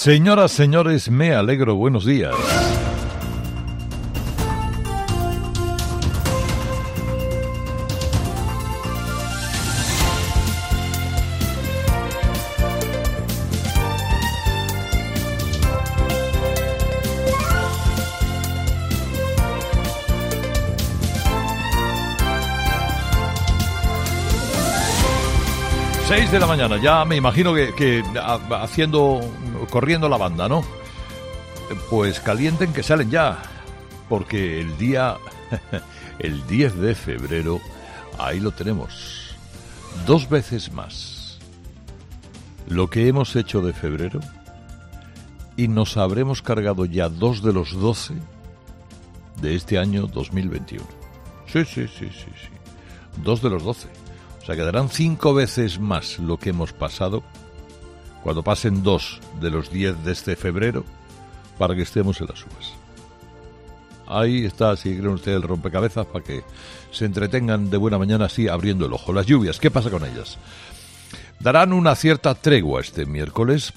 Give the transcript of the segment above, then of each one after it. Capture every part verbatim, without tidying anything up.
Señoras, señores, me alegro, buenos días. Seis de la mañana, ya me imagino que, que haciendo, corriendo la banda, ¿no? Pues calienten que salen ya, porque el día, el diez de febrero, ahí lo tenemos, dos veces más. Lo que hemos hecho de febrero, y nos habremos cargado ya dos de los doce de este año dos mil veintiuno. Sí, sí, sí, sí, sí, dos de los doce. O sea, quedarán cinco veces más lo que hemos pasado cuando pasen dos de los diez de este febrero para que estemos en las uvas. Ahí está, si creen ustedes, el rompecabezas para que se entretengan de buena mañana así abriendo el ojo. Las lluvias, ¿qué pasa con ellas? Darán una cierta tregua este miércoles,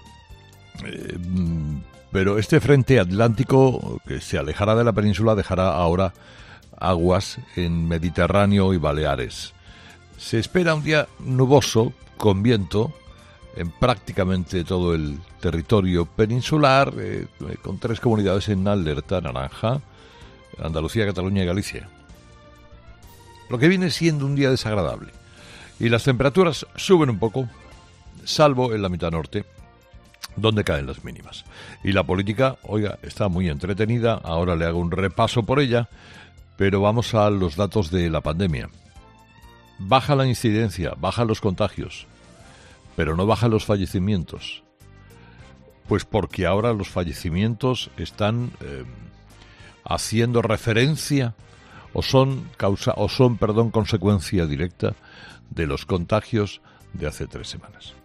eh, pero este frente atlántico que se alejará de la península dejará ahora aguas en Mediterráneo y Baleares. Se espera un día nuboso, con viento, en prácticamente todo el territorio peninsular, eh, con tres comunidades en alerta naranja, Andalucía, Cataluña y Galicia. Lo que viene siendo un día desagradable. Y las temperaturas suben un poco, salvo en la mitad norte, donde caen las mínimas. Y la política, oiga, está muy entretenida, ahora le hago un repaso por ella, pero vamos a los datos de la pandemia. Baja la incidencia, bajan los contagios, pero no bajan los fallecimientos. Pues porque ahora los fallecimientos están eh, haciendo referencia o son causa o son, perdón, consecuencia directa de los contagios de hace tres semanas.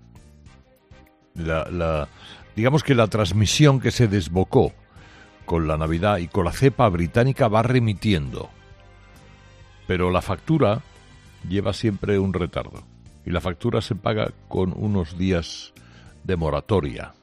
La, la, digamos que la transmisión que se desbocó con la Navidad y con la cepa británica va remitiendo, pero la factura lleva siempre un retardo y la factura se paga con unos días de moratoria.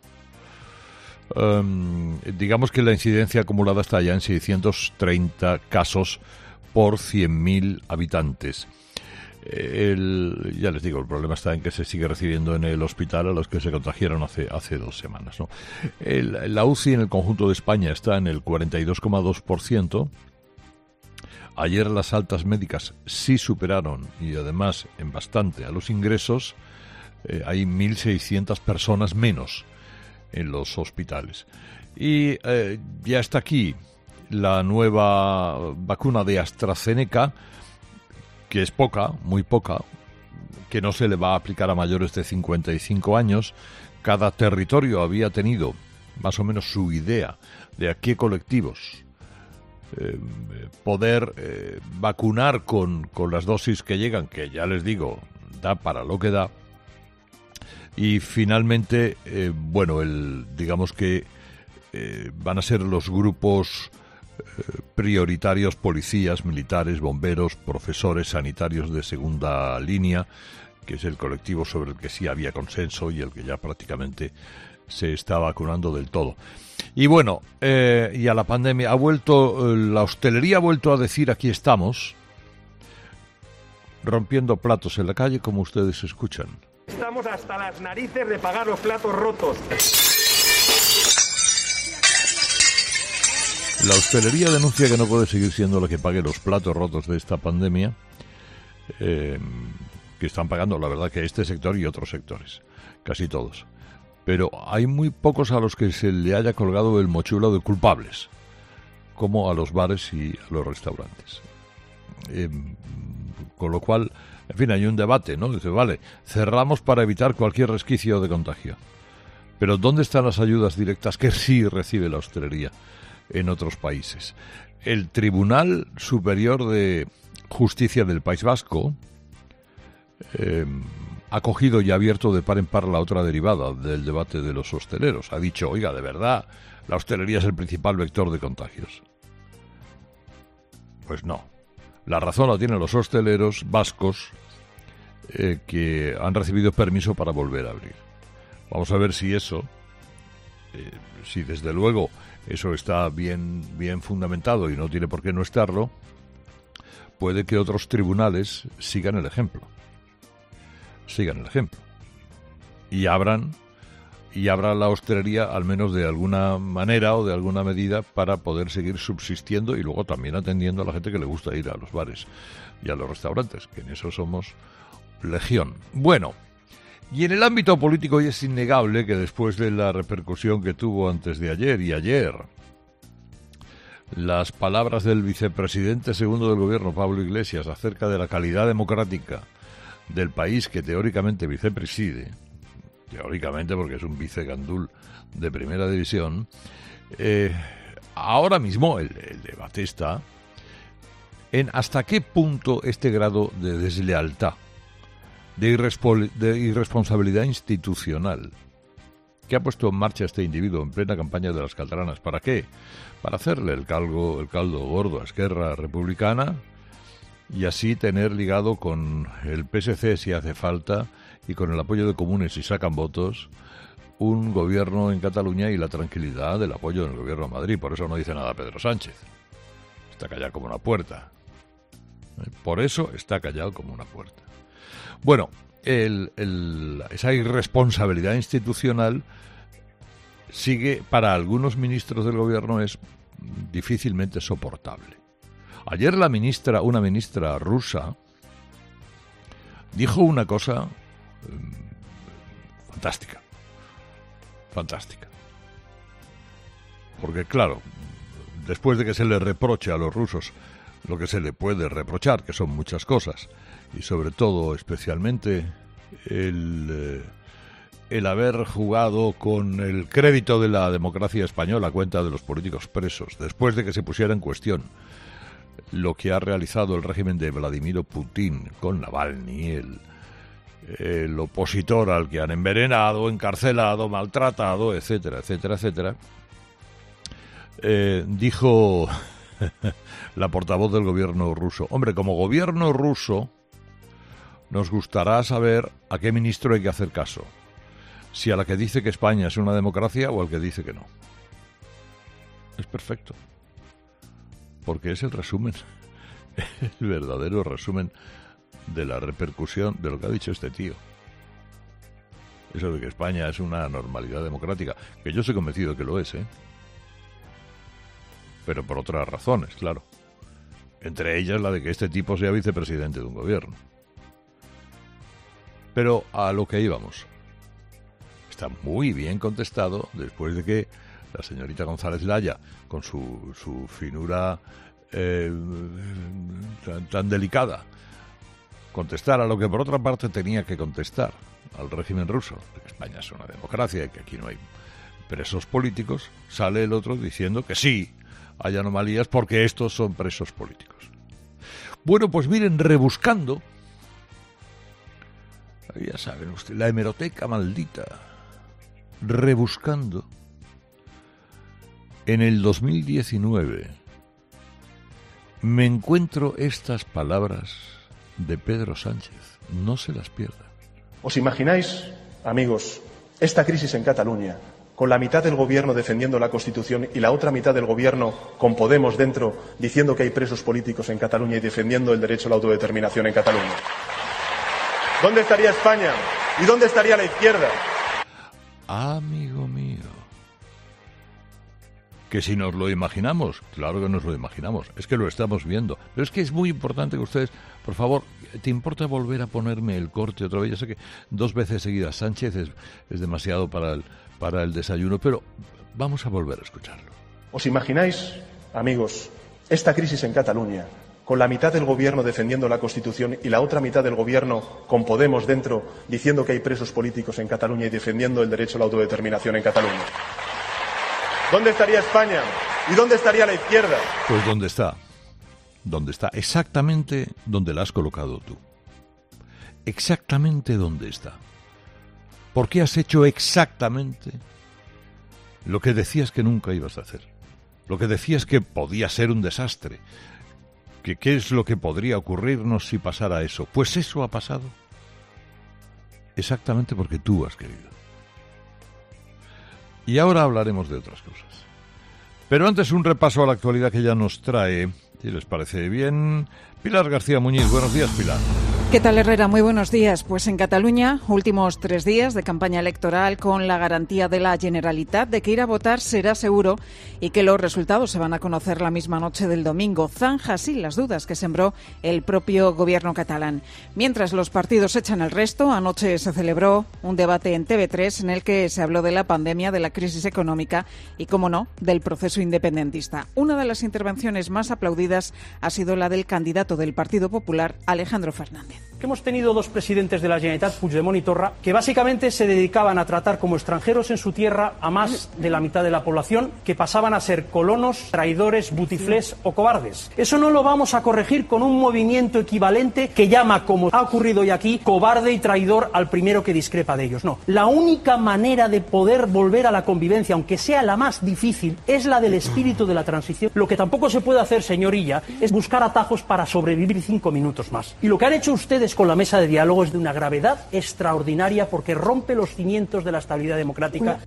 Um, digamos que la incidencia acumulada está ya en seiscientos treinta casos por cien mil habitantes. El, ya les digo, el problema está en que se sigue recibiendo en el hospital a los que se contagiaron hace, hace dos semanas, ¿no? El, la U C I en el conjunto de España está en el cuarenta y dos coma dos por ciento. Ayer las altas médicas sí superaron, y además en bastante, a los ingresos. Eh, hay mil seiscientas personas menos en los hospitales. Y eh, ya está aquí la nueva vacuna de AstraZeneca, que es poca, muy poca, que no se le va a aplicar a mayores de cincuenta y cinco años. Cada territorio había tenido más o menos su idea de a qué colectivos Eh, poder eh, vacunar con, con las dosis que llegan, que ya les digo, da para lo que da. Y finalmente, eh, bueno, el digamos que eh, van a ser los grupos eh, prioritarios: policías, militares, bomberos, profesores, sanitarios de segunda línea, que es el colectivo sobre el que sí había consenso y el que ya prácticamente se está vacunando del todo. Y bueno, eh, y a la pandemia ha vuelto, eh, la hostelería ha vuelto a decir: aquí estamos, rompiendo platos en la calle, como ustedes escuchan. Estamos hasta las narices de pagar los platos rotos. La hostelería denuncia que no puede seguir siendo la que pague los platos rotos de esta pandemia, eh, que están pagando, la verdad, que este sector y otros sectores, casi todos. Pero hay muy pocos a los que se le haya colgado el mochuelo de culpables, como a los bares y a los restaurantes. Eh, con lo cual, en fin, hay un debate, ¿no? Dice, vale, cerramos para evitar cualquier resquicio de contagio. Pero ¿dónde están las ayudas directas que sí recibe la hostelería en otros países? El Tribunal Superior de Justicia del País Vasco eh, ha cogido y abierto de par en par la otra derivada del debate de los hosteleros. Ha dicho, oiga, de verdad, la hostelería es el principal vector de contagios. Pues no. La razón la tienen los hosteleros vascos eh, que han recibido permiso para volver a abrir. Vamos a ver si eso eh, si desde luego eso está bien, bien fundamentado y no tiene por qué no estarlo, puede que otros tribunales sigan el ejemplo. Sigan el ejemplo. Y abran, y abran la hostelería al menos de alguna manera o de alguna medida para poder seguir subsistiendo y luego también atendiendo a la gente que le gusta ir a los bares y a los restaurantes, que en eso somos legión. Bueno, y en el ámbito político es innegable que después de la repercusión que tuvo antes de ayer y ayer, las palabras del vicepresidente segundo del gobierno, Pablo Iglesias, acerca de la calidad democrática del país que teóricamente vicepreside, teóricamente porque es un vicegandul de primera división, eh, ahora mismo el, el debate está en hasta qué punto este grado de deslealtad, de, irrespo- de irresponsabilidad institucional que ha puesto en marcha este individuo en plena campaña de las catalanas. ¿Para qué? Para hacerle el caldo, el caldo gordo a Esquerra Republicana y así tener ligado con el P S C si hace falta y con el apoyo de comunes si sacan votos un gobierno en Cataluña y la tranquilidad del apoyo del gobierno de Madrid. Por eso no dice nada Pedro Sánchez. Está callado como una puerta. Por eso está callado como una puerta. Bueno, el, el, esa irresponsabilidad institucional sigue, para algunos ministros del gobierno, es difícilmente soportable. Ayer la ministra, una ministra rusa, dijo una cosa um, fantástica. Fantástica. Porque claro, después de que se le reproche a los rusos lo que se le puede reprochar, que son muchas cosas, y sobre todo, especialmente, el, eh, el haber jugado con el crédito de la democracia española a cuenta de los políticos presos, después de que se pusiera en cuestión lo que ha realizado el régimen de Vladimir Putin con Navalny, el, el opositor al que han envenenado, encarcelado, maltratado, etcétera, etcétera, etcétera, eh, dijo la portavoz del gobierno ruso: hombre, como gobierno ruso nos gustará saber a qué ministro hay que hacer caso, si a la que dice que España es una democracia o al que dice que no. Es perfecto, porque es el resumen, el verdadero resumen de la repercusión de lo que ha dicho este tío. Eso de que España es una normalidad democrática, que yo soy convencido que lo es, ¿eh? Pero por otras razones, claro. Entre ellas la de que este tipo sea vicepresidente de un gobierno. Pero a lo que íbamos. Está muy bien contestado después de que la señorita González Laya, con su, su finura eh, tan, tan delicada, contestara lo que por otra parte tenía que contestar al régimen ruso, de que España es una democracia y que aquí no hay presos políticos. Sale el otro diciendo que sí, hay anomalías porque estos son presos políticos. Bueno, pues miren, rebuscando, ya saben usted, la hemeroteca maldita, rebuscando, en el dos mil diecinueve me encuentro estas palabras de Pedro Sánchez. No se las pierdan. ¿Os imagináis, amigos, esta crisis en Cataluña, con la mitad del gobierno defendiendo la Constitución y la otra mitad del gobierno con Podemos dentro diciendo que hay presos políticos en Cataluña y defendiendo el derecho a la autodeterminación en Cataluña? ¿Dónde estaría España? ¿Y dónde estaría la izquierda? Amigo mío, que si nos lo imaginamos, claro que nos lo imaginamos, es que lo estamos viendo, pero es que es muy importante que ustedes, por favor, ¿te importa volver a ponerme el corte otra vez? Ya sé que dos veces seguidas Sánchez es, es demasiado para el, para el desayuno, pero vamos a volver a escucharlo. ¿Os imagináis, amigos, esta crisis en Cataluña, con la mitad del gobierno defendiendo la Constitución y la otra mitad del gobierno con Podemos dentro diciendo que hay presos políticos en Cataluña y defendiendo el derecho a la autodeterminación en Cataluña? ¿Dónde estaría España? ¿Y dónde estaría la izquierda? Pues ¿dónde está? ¿Dónde está? Exactamente donde la has colocado tú. Exactamente donde está. ¿Por qué has hecho exactamente lo que decías que nunca ibas a hacer? Lo que decías que podía ser un desastre. Que ¿Qué es lo que podría ocurrirnos si pasara eso? Pues eso ha pasado. Exactamente porque tú has querido. Y ahora hablaremos de otras cosas. Pero antes un repaso a la actualidad que ya nos trae, si les parece bien, Pilar García Muñiz. Buenos días, Pilar. ¿Qué tal, Herrera? Muy buenos días. Pues en Cataluña, últimos tres días de campaña electoral con la garantía de la Generalitat de que ir a votar será seguro y que los resultados se van a conocer la misma noche del domingo. Zanja así las dudas que sembró el propio gobierno catalán. Mientras los partidos echan el resto, anoche se celebró un debate en T V tres en el que se habló de la pandemia, de la crisis económica y, como no, del proceso independentista. Una de las intervenciones más aplaudidas ha sido la del candidato del Partido Popular, Alejandro Fernández. Que hemos tenido dos presidentes de la Generalitat, Puigdemont y Torra, que básicamente se dedicaban a tratar como extranjeros en su tierra a más de la mitad de la población, que pasaban a ser colonos, traidores, butiflés o cobardes. Eso no lo vamos a corregir con un movimiento equivalente que llama, como ha ocurrido hoy aquí, cobarde y traidor al primero que discrepa de ellos. No, la única manera de poder volver a la convivencia, aunque sea la más difícil, es la del espíritu de la transición. Lo que tampoco se puede hacer, señorilla, es buscar atajos para sobrevivir cinco minutos más. Y lo que han hecho ustedes con la mesa de diálogo es de una gravedad extraordinaria porque rompe los cimientos de la estabilidad democrática.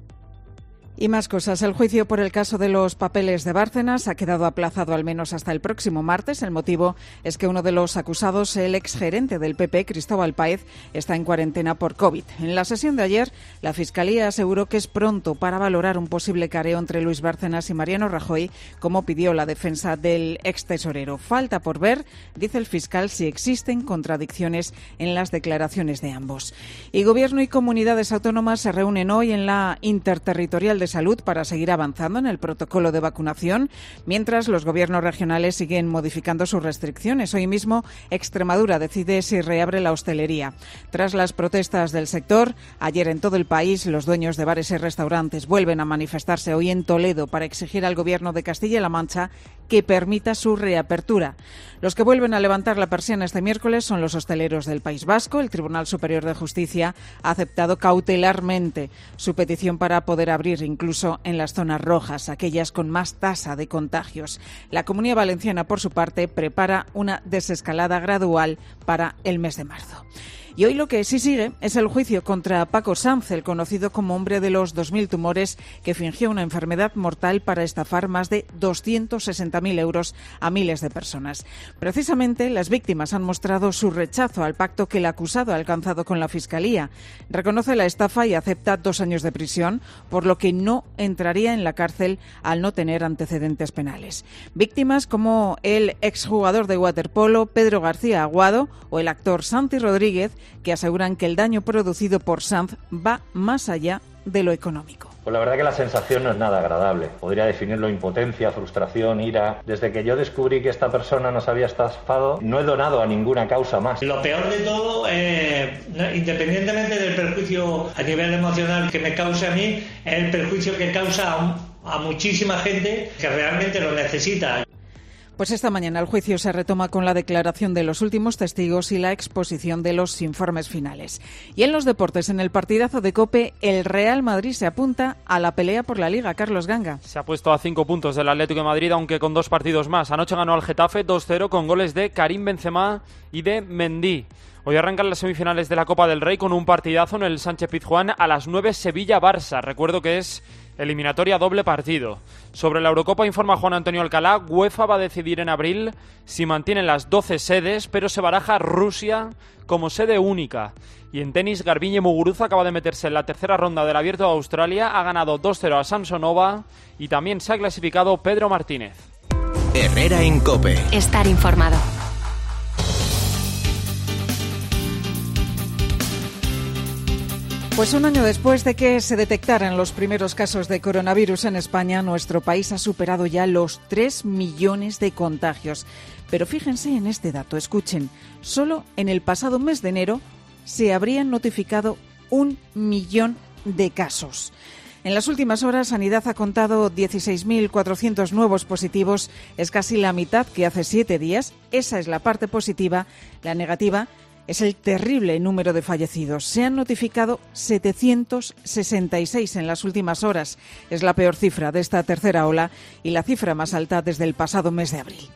Y más cosas. El juicio por el caso de los papeles de Bárcenas ha quedado aplazado al menos hasta el próximo martes. El motivo es que uno de los acusados, el exgerente del P P, Cristóbal Páez, está en cuarentena por COVID. En la sesión de ayer, la Fiscalía aseguró que es pronto para valorar un posible careo entre Luis Bárcenas y Mariano Rajoy, como pidió la defensa del extesorero. Falta por ver, dice el fiscal, si existen contradicciones en las declaraciones de ambos. Y Gobierno y comunidades autónomas se reúnen hoy en la Interterritorial de Salud para seguir avanzando en el protocolo de vacunación, mientras los gobiernos regionales siguen modificando sus restricciones. Hoy mismo, Extremadura decide si reabre la hostelería. Tras las protestas del sector, ayer en todo el país, los dueños de bares y restaurantes vuelven a manifestarse hoy en Toledo para exigir al Gobierno de Castilla-La Mancha que permita su reapertura. Los que vuelven a levantar la persiana este miércoles son los hosteleros del País Vasco. El Tribunal Superior de Justicia ha aceptado cautelarmente su petición para poder abrir incluso en las zonas rojas, aquellas con más tasa de contagios. La Comunidad Valenciana, por su parte, prepara una desescalada gradual para el mes de marzo. Y hoy lo que sí sigue es el juicio contra Paco Sanz, el conocido como hombre de los dos mil tumores, que fingió una enfermedad mortal para estafar más de doscientos sesenta mil euros a miles de personas. Precisamente, las víctimas han mostrado su rechazo al pacto que el acusado ha alcanzado con la Fiscalía. Reconoce la estafa y acepta dos años de prisión, por lo que no entraría en la cárcel al no tener antecedentes penales. Víctimas como el exjugador de waterpolo Pedro García Aguado o el actor Santi Rodríguez, que aseguran que el daño producido por Sanz va más allá de lo económico. Pues la verdad que la sensación no es nada agradable. Podría definirlo impotencia, frustración, ira. Desde que yo descubrí que esta persona nos había estafado, no he donado a ninguna causa más. Lo peor de todo, eh, independientemente del perjuicio a nivel emocional que me cause a mí, es el perjuicio que causa a, a muchísima gente que realmente lo necesita. Pues esta mañana el juicio se retoma con la declaración de los últimos testigos y la exposición de los informes finales. Y en los deportes, en el partidazo de COPE, el Real Madrid se apunta a la pelea por la Liga. Carlos Ganga. Se ha puesto a cinco puntos del Atlético de Madrid, aunque con dos partidos más. Anoche ganó al Getafe dos cero con goles de Karim Benzema y de Mendy. Hoy arrancan las semifinales de la Copa del Rey con un partidazo en el Sánchez-Pizjuán a las nueve, Sevilla-Barça. Recuerdo que es eliminatoria doble partido. Sobre la Eurocopa informa Juan Antonio Alcalá, UEFA va a decidir en abril si mantienen las doce sedes, pero se baraja Rusia como sede única. Y en tenis, Garbiñe Muguruza acaba de meterse en la tercera ronda del Abierto de Australia, ha ganado dos cero a Samsonova y también se ha clasificado Pedro Martínez. Herrera en COPE. Estar informado. Pues un año después de que se detectaran los primeros casos de coronavirus en España, nuestro país ha superado ya los tres millones de contagios. Pero fíjense en este dato, escuchen, solo en el pasado mes de enero se habrían notificado un millón de casos. En las últimas horas, Sanidad ha contado dieciséis mil cuatrocientos nuevos positivos, es casi la mitad que hace siete días. Esa es la parte positiva. La negativa es el terrible número de fallecidos. Se han notificado setecientos sesenta y seis en las últimas horas. Es la peor cifra de esta tercera ola y la cifra más alta desde el pasado mes de abril.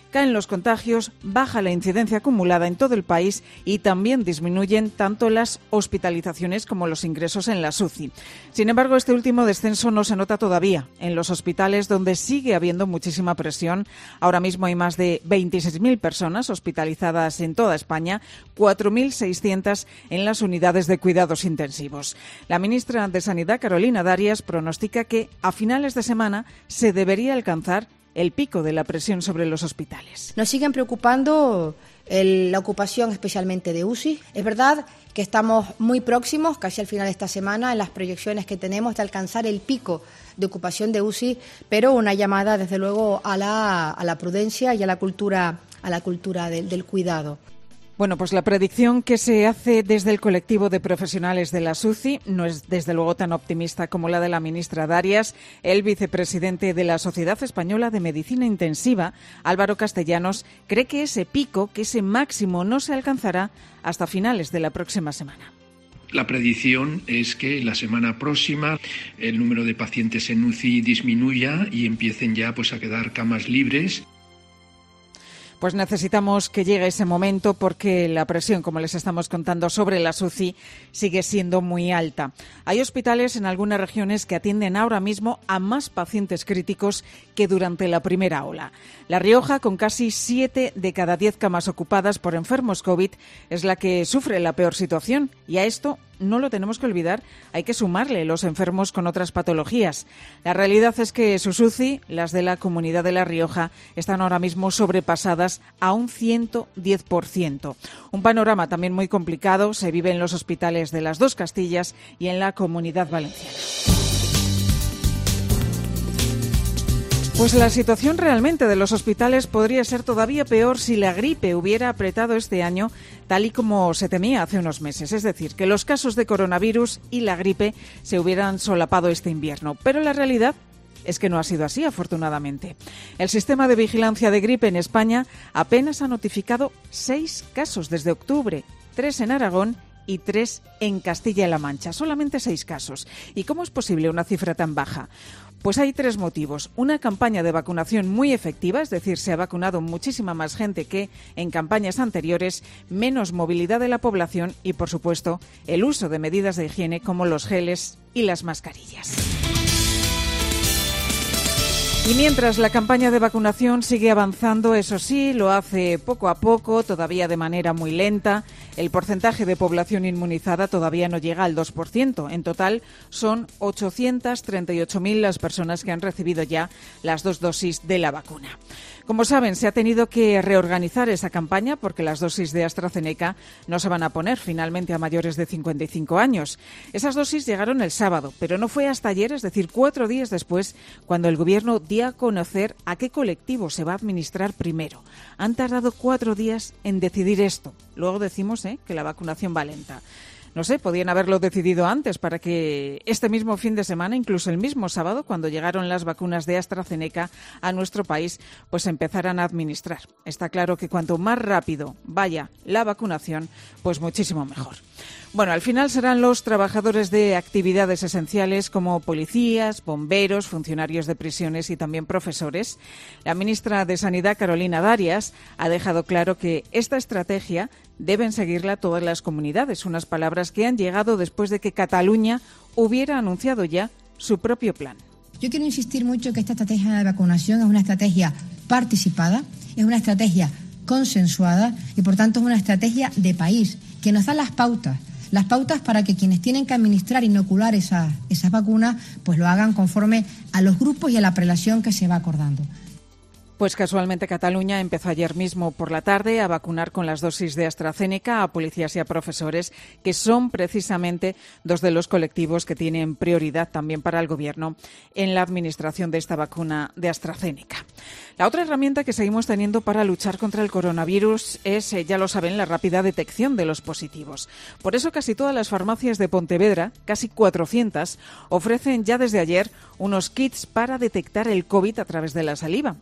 caen los contagios, baja la incidencia acumulada en todo el país y también disminuyen tanto las hospitalizaciones como los ingresos en las U C I. Sin embargo, este último descenso no se nota todavía en los hospitales, donde sigue habiendo muchísima presión. Ahora mismo hay más de veintiséis mil personas hospitalizadas en toda España, cuatro mil seiscientas en las unidades de cuidados intensivos. La ministra de Sanidad, Carolina Darias, pronostica que a finales de semana se debería alcanzar el pico de la presión sobre los hospitales. Nos siguen preocupando el, la ocupación especialmente de U C I. Es verdad que estamos muy próximos, casi al final de esta semana, en las proyecciones que tenemos de alcanzar el pico de ocupación de U C I, pero una llamada, desde luego, a la, a la prudencia y a la cultura, a la cultura de, del cuidado. Bueno, pues la predicción que se hace desde el colectivo de profesionales de la U C I no es desde luego tan optimista como la de la ministra Darias. El vicepresidente de la Sociedad Española de Medicina Intensiva, Álvaro Castellanos, cree que ese pico, que ese máximo no se alcanzará hasta finales de la próxima semana. La predicción es que la semana próxima el número de pacientes en U C I disminuya y empiecen ya pues a quedar camas libres. Pues necesitamos que llegue ese momento, porque la presión, como les estamos contando, sobre las U C I sigue siendo muy alta. Hay hospitales en algunas regiones que atienden ahora mismo a más pacientes críticos que durante la primera ola. La Rioja, con casi siete de cada diez camas ocupadas por enfermos COVID, es la que sufre la peor situación, y a esto no lo tenemos que olvidar, hay que sumarle los enfermos con otras patologías. La realidad es que sus U C I, las de la Comunidad de La Rioja, están ahora mismo sobrepasadas a un ciento diez por ciento. Un panorama también muy complicado se vive en los hospitales de las dos Castillas y en la Comunidad Valenciana. Pues la situación realmente de los hospitales podría ser todavía peor si la gripe hubiera apretado este año, tal y como se temía hace unos meses. Es decir, que los casos de coronavirus y la gripe se hubieran solapado este invierno. Pero la realidad es que no ha sido así, afortunadamente. El sistema de vigilancia de gripe en España apenas ha notificado seis casos desde octubre, tres en Aragón y tres en Castilla-La Mancha. Solamente seis casos. ¿Y cómo es posible una cifra tan baja? Pues hay tres motivos. Una campaña de vacunación muy efectiva, es decir, se ha vacunado muchísima más gente que en campañas anteriores, menos movilidad de la población y, por supuesto, el uso de medidas de higiene como los geles y las mascarillas. Y mientras la campaña de vacunación sigue avanzando, eso sí, lo hace poco a poco, todavía de manera muy lenta. El porcentaje de población inmunizada todavía no llega al dos por ciento. En total son ochocientas treinta y ocho mil las personas que han recibido ya las dos dosis de la vacuna. Como saben, se ha tenido que reorganizar esa campaña porque las dosis de AstraZeneca no se van a poner finalmente a mayores de cincuenta y cinco años. Esas dosis llegaron el sábado, pero no fue hasta ayer, es decir, cuatro días después, cuando el Gobierno dio a conocer a qué colectivo se va a administrar primero. Han tardado cuatro días en decidir esto. Luego decimos ¿eh? que la vacunación va lenta. No sé, podían haberlo decidido antes para que este mismo fin de semana, incluso el mismo sábado, cuando llegaron las vacunas de AstraZeneca a nuestro país, pues empezaran a administrar. Está claro que cuanto más rápido vaya la vacunación, pues muchísimo mejor. Bueno, al final serán los trabajadores de actividades esenciales como policías, bomberos, funcionarios de prisiones y también profesores. La ministra de Sanidad, Carolina Darias, ha dejado claro que esta estrategia deben seguirla todas las comunidades, unas palabras que han llegado después de que Cataluña hubiera anunciado ya su propio plan. Yo quiero insistir mucho que esta estrategia de vacunación es una estrategia participada, es una estrategia consensuada y, por tanto, es una estrategia de país que nos da las pautas. Las pautas para que quienes tienen que administrar, inocular esas, esas vacunas, pues lo hagan conforme a los grupos y a la prelación que se va acordando. Pues casualmente Cataluña empezó ayer mismo por la tarde a vacunar con las dosis de AstraZeneca a policías y a profesores, que son precisamente dos de los colectivos que tienen prioridad también para el Gobierno en la administración de esta vacuna de AstraZeneca. La otra herramienta que seguimos teniendo para luchar contra el coronavirus es, ya lo saben, la rápida detección de los positivos. Por eso casi todas las farmacias de Pontevedra, casi cuatrocientas, ofrecen ya desde ayer unos kits para detectar el COVID a través de la saliva. Se trata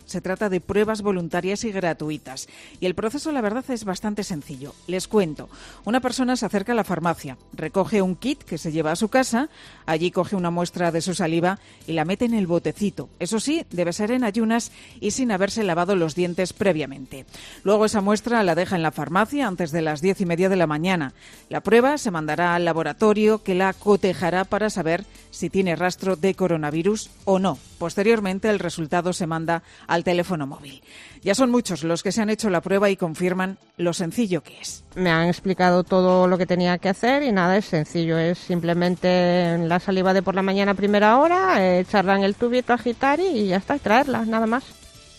trata de pruebas voluntarias y gratuitas. Y el proceso, la verdad, es bastante sencillo. Les cuento. Una persona se acerca a la farmacia, recoge un kit que se lleva a su casa, allí coge una muestra de su saliva y la mete en el botecito. Eso sí, debe ser en ayunas y sin haberse lavado los dientes previamente. Luego esa muestra la deja en la farmacia antes de las diez y media de la mañana. La prueba se mandará al laboratorio que la cotejará para saber si tiene rastro de coronavirus o no. Posteriormente, el resultado se manda al teléfono móvil. Ya son muchos los que se han hecho la prueba y confirman lo sencillo que es. Me han explicado todo lo que tenía que hacer y nada, es sencillo. Es simplemente la saliva de por la mañana a primera hora, echarla en el tubito, agitar y ya está, y traerla, nada más.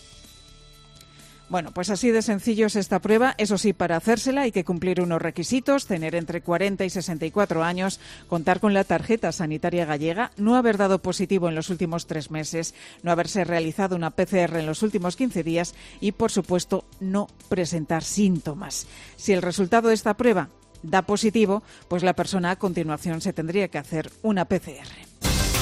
Bueno, pues así de sencillo es esta prueba. Eso sí, para hacérsela hay que cumplir unos requisitos, tener entre cuarenta y sesenta y cuatro años, contar con la tarjeta sanitaria gallega, no haber dado positivo en los últimos tres meses, no haberse realizado una P C R en los últimos quince días y, por supuesto, no presentar síntomas. Si el resultado de esta prueba da positivo, pues la persona a continuación se tendría que hacer una P C R.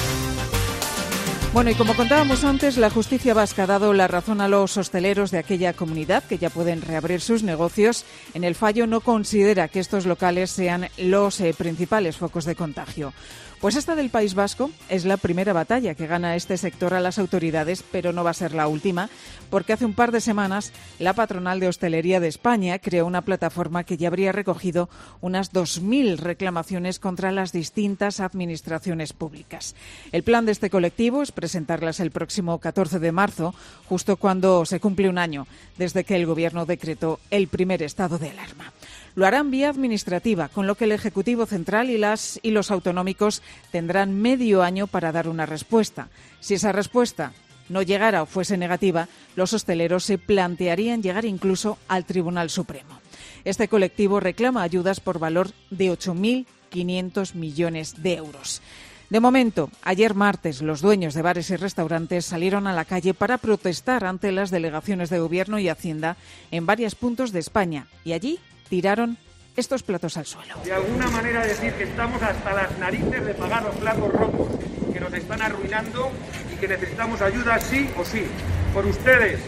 Bueno, y como contábamos antes, la justicia vasca ha dado la razón a los hosteleros de aquella comunidad que ya pueden reabrir sus negocios. En el fallo no considera que estos locales sean los eh, principales focos de contagio. Pues esta del País Vasco es la primera batalla que gana este sector a las autoridades, pero no va a ser la última, porque hace un par de semanas la Patronal de Hostelería de España creó una plataforma que ya habría recogido unas dos mil reclamaciones contra las distintas administraciones públicas. El plan de este colectivo es presentarlas el próximo catorce de marzo, justo cuando se cumple un año desde que el Gobierno decretó el primer estado de alarma. Lo harán vía administrativa, con lo que el Ejecutivo Central y, las, y los autonómicos tendrán medio año para dar una respuesta. Si esa respuesta no llegara o fuese negativa, los hosteleros se plantearían llegar incluso al Tribunal Supremo. Este colectivo reclama ayudas por valor de ocho mil quinientos millones de euros. De momento, ayer martes, los dueños de bares y restaurantes salieron a la calle para protestar ante las delegaciones de Gobierno y Hacienda en varios puntos de España y allí tiraron estos platos al suelo. De alguna manera decir que estamos hasta las narices de pagar los platos rotos, que nos están arruinando y que necesitamos ayuda sí o sí, por ustedes.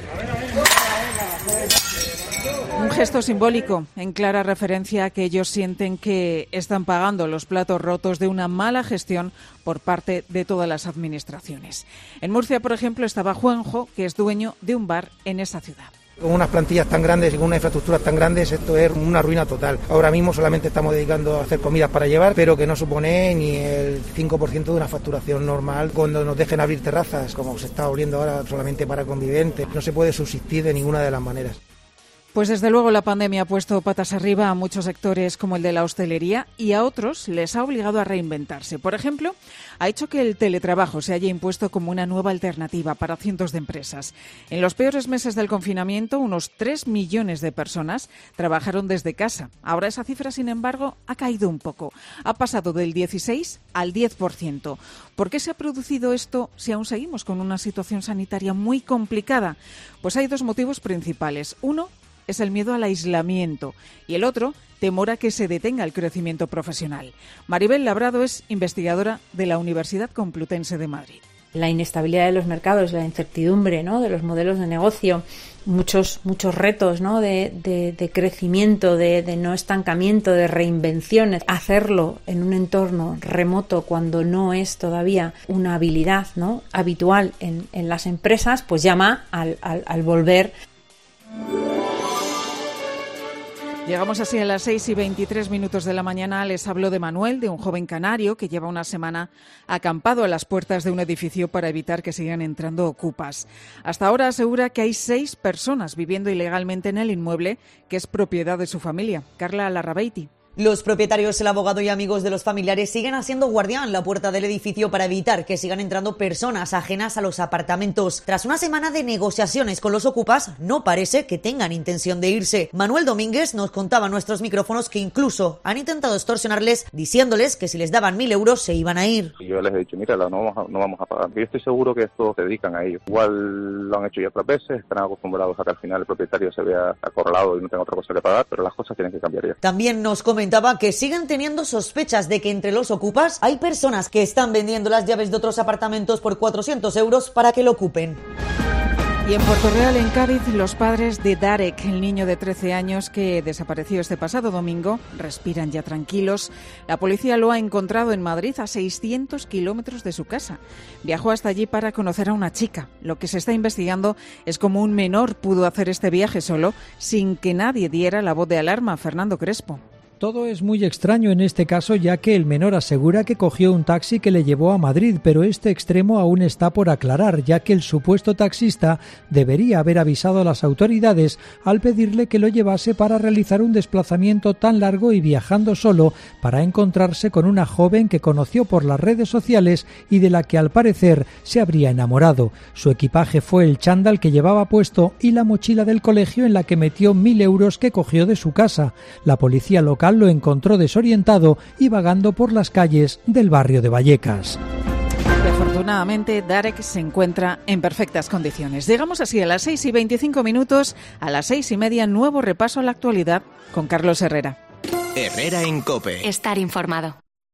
Un gesto simbólico en clara referencia a que ellos sienten que están pagando los platos rotos de una mala gestión por parte de todas las administraciones. En Murcia, por ejemplo, estaba Juanjo, que es dueño de un bar en esa ciudad. Con unas plantillas tan grandes y con unas infraestructuras tan grandes, esto es una ruina total. Ahora mismo solamente estamos dedicando a hacer comidas para llevar, pero que no supone ni el cinco por ciento de una facturación normal. Cuando nos dejen abrir terrazas, como se está abriendo ahora solamente para convivientes, no se puede subsistir de ninguna de las maneras. Pues desde luego la pandemia ha puesto patas arriba a muchos sectores como el de la hostelería y a otros les ha obligado a reinventarse. Por ejemplo, ha hecho que el teletrabajo se haya impuesto como una nueva alternativa para cientos de empresas. En los peores meses del confinamiento, unos tres millones de personas trabajaron desde casa. Ahora esa cifra, sin embargo, ha caído un poco. Ha pasado del dieciséis al diez por ciento. ¿Por qué se ha producido esto si aún seguimos con una situación sanitaria muy complicada? Pues hay dos motivos principales. Uno es el miedo al aislamiento y el otro, temor a que se detenga el crecimiento profesional. Maribel Labrado es investigadora de la Universidad Complutense de Madrid. La inestabilidad de los mercados, la incertidumbre, ¿no?, de los modelos de negocio, muchos muchos retos, ¿no?, de, de, de crecimiento, de, de no estancamiento, de reinvenciones. Hacerlo en un entorno remoto cuando no es todavía una habilidad, ¿no?, habitual en, en las empresas, pues llama al, al, al volver. Llegamos así a las seis y veintitrés minutos de la mañana. Les hablo de Manuel, de un joven canario que lleva una semana acampado a las puertas de un edificio para evitar que sigan entrando ocupas. Hasta ahora asegura que hay seis personas viviendo ilegalmente en el inmueble, que es propiedad de su familia. Carla Larrabeiti. Los propietarios, el abogado y amigos de los familiares siguen haciendo guardián en la puerta del edificio para evitar que sigan entrando personas ajenas a los apartamentos. Tras una semana de negociaciones con los ocupas, no parece que tengan intención de irse. Manuel Domínguez nos contaba a nuestros micrófonos que incluso han intentado extorsionarles diciéndoles que si les daban mil euros se iban a ir. Yo les he dicho, mira, no vamos a, no vamos a pagar. Yo estoy seguro que estos se dedican a ello. Igual lo han hecho ya otras veces, están acostumbrados a que al final el propietario se vea acorralado y no tenga otra cosa que pagar, pero las cosas tienen que cambiar ya. También nos comentaba que siguen teniendo sospechas de que entre los ocupas hay personas que están vendiendo las llaves de otros apartamentos por cuatrocientos euros para que lo ocupen. Y en Puerto Real, en Cádiz, los padres de Darek, el niño de trece años que desapareció este pasado domingo, respiran ya tranquilos. La policía lo ha encontrado en Madrid, a seiscientos kilómetros de su casa. Viajó hasta allí para conocer a una chica. Lo que se está investigando es cómo un menor pudo hacer este viaje solo sin que nadie diera la voz de alarma. Fernando Crespo. Todo es muy extraño en este caso, ya que el menor asegura que cogió un taxi que le llevó a Madrid, pero este extremo aún está por aclarar, ya que el supuesto taxista debería haber avisado a las autoridades al pedirle que lo llevase para realizar un desplazamiento tan largo y viajando solo para encontrarse con una joven que conoció por las redes sociales y de la que al parecer se habría enamorado. Su equipaje fue el chándal que llevaba puesto y la mochila del colegio en la que metió mil euros que cogió de su casa. La policía local lo encontró desorientado y vagando por las calles del barrio de Vallecas. Y afortunadamente, Darek se encuentra en perfectas condiciones. Llegamos así a las seis y veinticinco minutos, a las seis y media, nuevo repaso a la actualidad con Carlos Herrera. Herrera en COPE. Estar informado.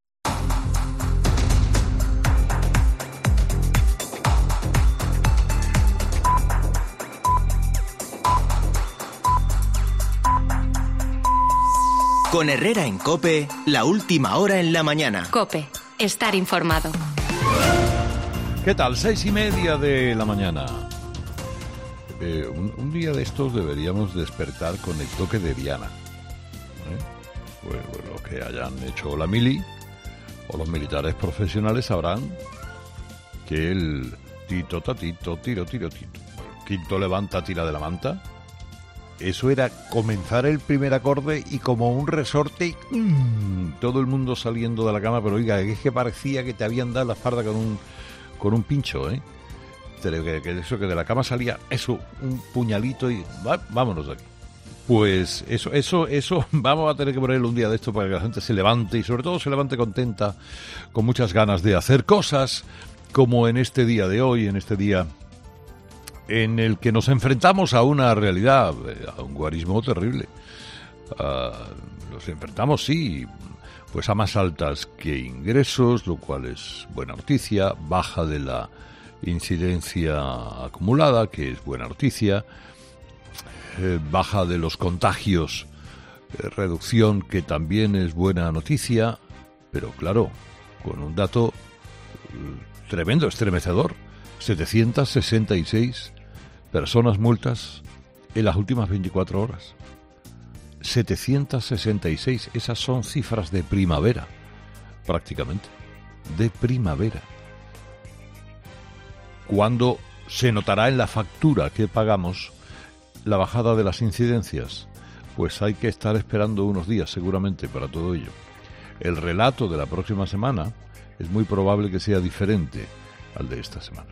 Con Herrera en COPE, la última hora en la mañana. COPE, estar informado. ¿Qué tal? Seis y media de la mañana. Eh, un, un día de estos deberíamos despertar con el toque de Diana. ¿Eh? Pues, pues lo que hayan hecho la mili o los militares profesionales sabrán que el tito, tatito, tiro, tiro, tito. Quinto levanta, tira de la manta. Eso era comenzar el primer acorde y como un resorte, mmm, todo el mundo saliendo de la cama, pero oiga, es que parecía que te habían dado la espalda con un con un pincho, ¿eh? Que, que eso, que de la cama salía eso, un puñalito y va, vámonos de aquí. Pues eso, eso, eso, vamos a tener que ponerle un día de esto para que la gente se levante y sobre todo se levante contenta, con muchas ganas de hacer cosas, como en este día de hoy, en este día en el que nos enfrentamos a una realidad, a un guarismo terrible. Uh, nos enfrentamos, sí, pues a más altas que ingresos, lo cual es buena noticia, baja de la incidencia acumulada, que es buena noticia, eh, baja de los contagios, eh, reducción, que también es buena noticia, pero claro, con un dato eh, tremendo, estremecedor, setecientas sesenta y seis personas multas en las últimas veinticuatro horas. setecientas sesenta y seis, esas son cifras de primavera, prácticamente, de primavera. ¿Cuándo se notará en la factura que pagamos la bajada de las incidencias? Pues hay que estar esperando unos días seguramente para todo ello. El relato de la próxima semana es muy probable que sea diferente al de esta semana.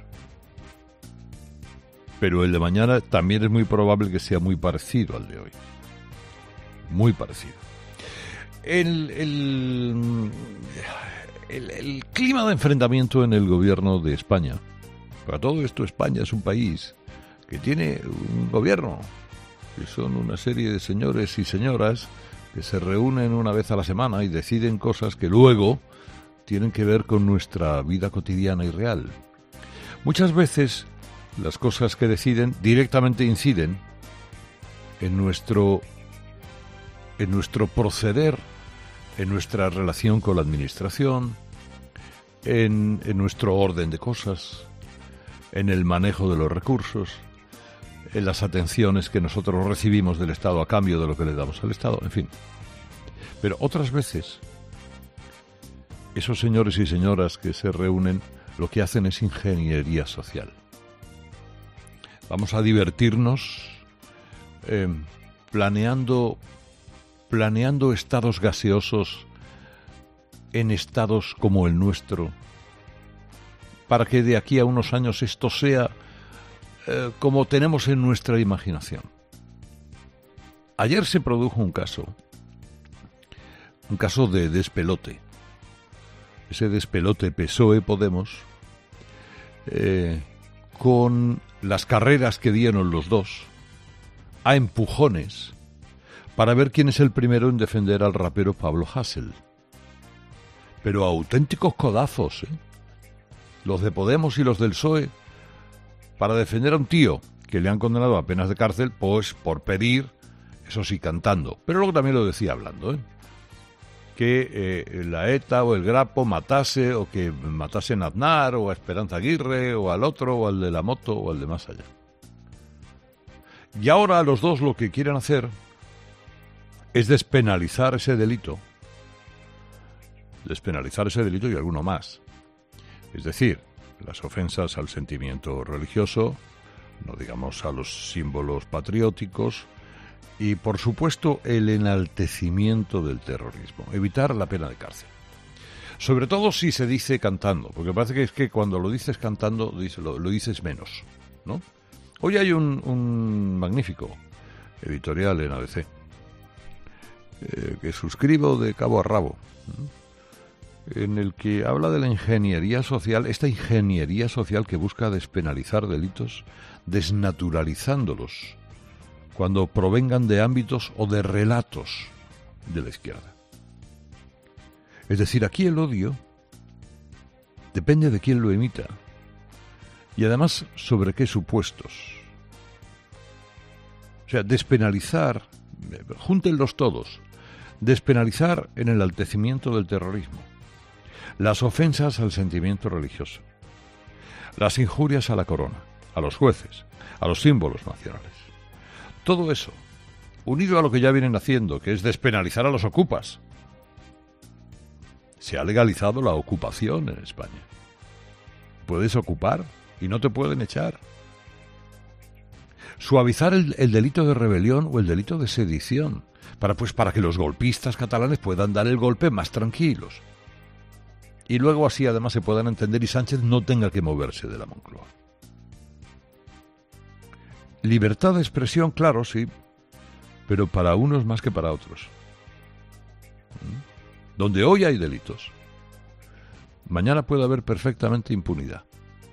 Pero el de mañana también es muy probable que sea muy parecido al de hoy. Muy parecido. El, el, el, el clima de enfrentamiento en el gobierno de España. Para todo esto, España es un país que tiene un gobierno, que son una serie de señores y señoras que se reúnen una vez a la semana y deciden cosas que luego tienen que ver con nuestra vida cotidiana y real. Muchas veces las cosas que deciden directamente inciden en nuestro, en nuestro proceder, en nuestra relación con la administración, en, en nuestro orden de cosas, en el manejo de los recursos, en las atenciones que nosotros recibimos del Estado a cambio de lo que le damos al Estado, en fin. Pero otras veces, esos señores y señoras que se reúnen, lo que hacen es ingeniería social. Vamos a divertirnos eh, planeando, planeando estados gaseosos en estados como el nuestro, para que de aquí a unos años esto sea eh, como tenemos en nuestra imaginación. Ayer se produjo un caso, un caso de despelote. Ese despelote P S O E-Podemos, eh, con las carreras que dieron los dos, a empujones, para ver quién es el primero en defender al rapero Pablo Hasél. Pero auténticos codazos, ¿eh? Los de Podemos y los del P S O E, para defender a un tío que le han condenado a penas de cárcel, pues por pedir, eso sí, cantando. Pero luego también lo decía hablando, ¿eh? que eh, la ETA o el Grapo matase, o que matasen a Aznar, o a Esperanza Aguirre, o al otro, o al de la moto, o al de más allá. Y ahora los dos lo que quieren hacer es despenalizar ese delito. Despenalizar ese delito y alguno más. Es decir, las ofensas al sentimiento religioso, no digamos a los símbolos patrióticos, y por supuesto el enaltecimiento del terrorismo. Evitar la pena de cárcel. Sobre todo si se dice cantando, porque parece que es que cuando lo dices cantando lo, lo dices menos, ¿no? Hoy hay un, un magnífico editorial en A B C eh, que suscribo de cabo a rabo, ¿no? En el que habla de la ingeniería social, esta ingeniería social que busca despenalizar delitos, desnaturalizándolos cuando provengan de ámbitos o de relatos de la izquierda. Es decir, aquí el odio depende de quién lo emita y además sobre qué supuestos. O sea, despenalizar, júntenlos todos, despenalizar en el enaltecimiento del terrorismo, las ofensas al sentimiento religioso, las injurias a la corona, a los jueces, a los símbolos nacionales. Todo eso, unido a lo que ya vienen haciendo, que es despenalizar a los ocupas. Se ha legalizado la ocupación en España. Puedes ocupar y no te pueden echar. Suavizar el, el delito de rebelión o el delito de sedición, para, pues, para que los golpistas catalanes puedan dar el golpe más tranquilos. Y luego así además se puedan entender y Sánchez no tenga que moverse de la Moncloa. Libertad de expresión, claro, sí, pero para unos más que para otros. ¿Mm? Donde hoy hay delitos, mañana puede haber perfectamente impunidad.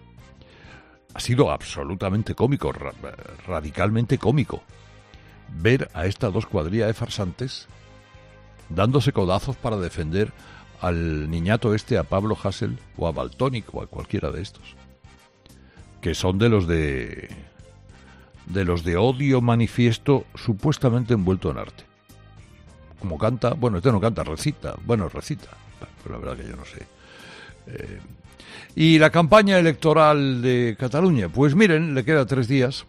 Ha sido absolutamente cómico, ra- radicalmente cómico, ver a estas dos cuadrillas de farsantes dándose codazos para defender al niñato este, a Pablo Hasél, o a Valtónic, o a cualquiera de estos, que son de los de... de los de odio manifiesto supuestamente envuelto en arte. Como canta, bueno, este no canta, recita, bueno, recita, pero la verdad que yo no sé. Eh, y la campaña electoral de Cataluña, pues miren, le queda tres días.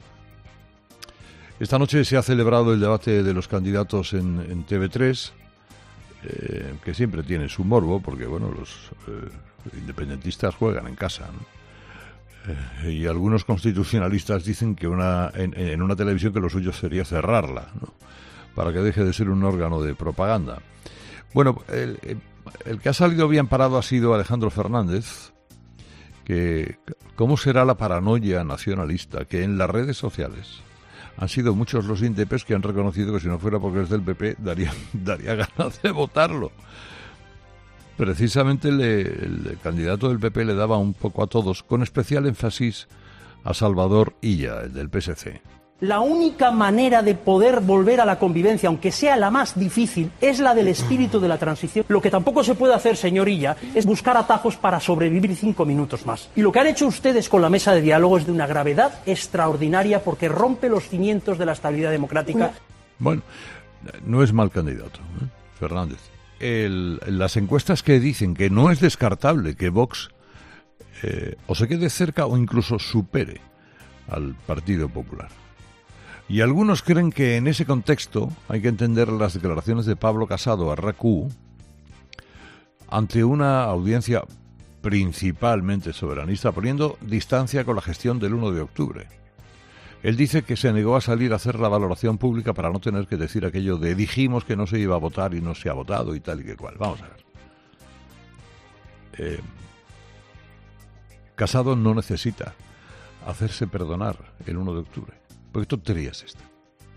Esta noche se ha celebrado el debate de los candidatos en, en T V tres, eh, que siempre tiene su morbo, porque bueno, los eh, independentistas juegan en casa, ¿no? Y algunos constitucionalistas dicen que una en, en una televisión que lo suyo sería cerrarla, ¿no? Para que deje de ser un órgano de propaganda. Bueno, el, el que ha salido bien parado ha sido Alejandro Fernández, que ¿cómo será la paranoia nacionalista? Que en las redes sociales han sido muchos los índepes que han reconocido que si no fuera porque es del P P daría, daría ganas de votarlo. Precisamente le, el candidato del P P le daba un poco a todos, con especial énfasis a Salvador Illa, el del P S C. La única manera de poder volver a la convivencia, aunque sea la más difícil, es la del espíritu de la transición. Lo que tampoco se puede hacer, señor Illa, es buscar atajos para sobrevivir cinco minutos más. Y lo que han hecho ustedes con la mesa de diálogo es de una gravedad extraordinaria porque rompe los cimientos de la estabilidad democrática. Bueno, no es mal candidato, ¿eh? Fernández. El, las encuestas que dicen que no es descartable que Vox eh, o se quede cerca o incluso supere al Partido Popular. Y algunos creen que en ese contexto hay que entender las declaraciones de Pablo Casado a R A C U ante una audiencia principalmente soberanista, poniendo distancia con la gestión del uno de octubre. Él dice que se negó a salir a hacer la valoración pública para no tener que decir aquello de dijimos que no se iba a votar y no se ha votado y tal y que cual. Vamos a ver. Eh, Casado no necesita hacerse perdonar el uno de octubre. Porque tontería es esta.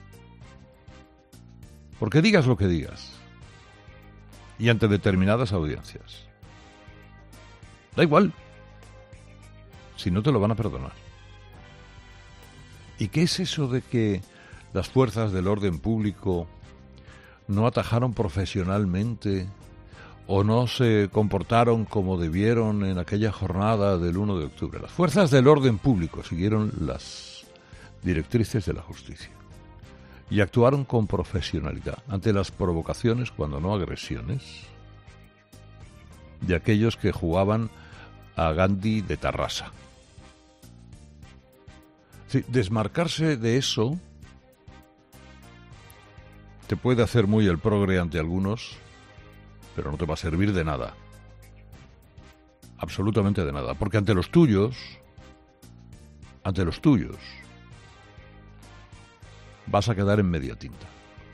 Porque digas lo que digas y ante determinadas audiencias, da igual, si no te lo van a perdonar. ¿Y qué es eso de que las fuerzas del orden público no atajaron profesionalmente o no se comportaron como debieron en aquella jornada del uno de octubre? Las fuerzas del orden público siguieron las directrices de la justicia. Y actuaron con profesionalidad ante las provocaciones, cuando no agresiones, de aquellos que jugaban a Gandhi de Tarrasa. Sí, desmarcarse de eso te puede hacer muy el progre ante algunos, pero no te va a servir de nada. Absolutamente de nada. Porque ante los tuyos, ante los tuyos, vas a quedar en media tinta.